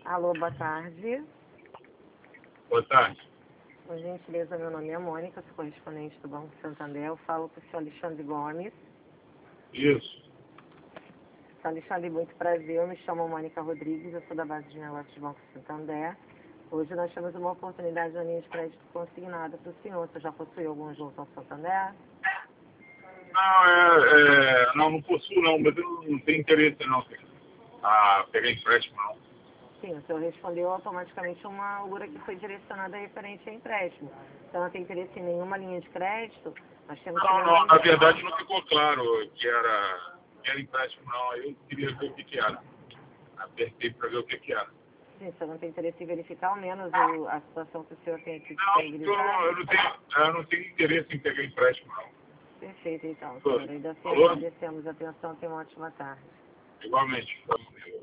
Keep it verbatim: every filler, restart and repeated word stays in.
Alô, boa tarde. Boa tarde. Por gentileza, meu nome é Mônica, sou correspondente do Banco Santander. Eu falo com o senhor Alexandre Gomes. Isso. Senhor Alexandre, muito prazer. Eu me chamo Mônica Rodrigues, eu sou da base de negócios do Banco Santander. Hoje nós temos uma oportunidade de linha de crédito consignada para o senhor. Você já possui algum junto ao Santander? Não, é, é, não, não possuo não, mas eu não tenho interesse não, a pegar empréstimo não. Sim, o senhor respondeu automaticamente uma alura que foi direcionada referente a empréstimo. Então não tem interesse em nenhuma linha de crédito? Nós temos que Não, ver não, um... na verdade não ficou claro que era, que era empréstimo não, aí eu queria ver o que que era. Apertei para ver o que que era. Sim, o senhor não tem interesse em verificar ao menos o, a situação que o senhor tem aqui Não, disponibilizada? eu, eu, não tenho, eu não tenho interesse em pegar empréstimo não. Perfeito, então, Tô. senhor. Ainda assim Falou? agradecemos a atenção. Tenha uma ótima tarde. Igualmente.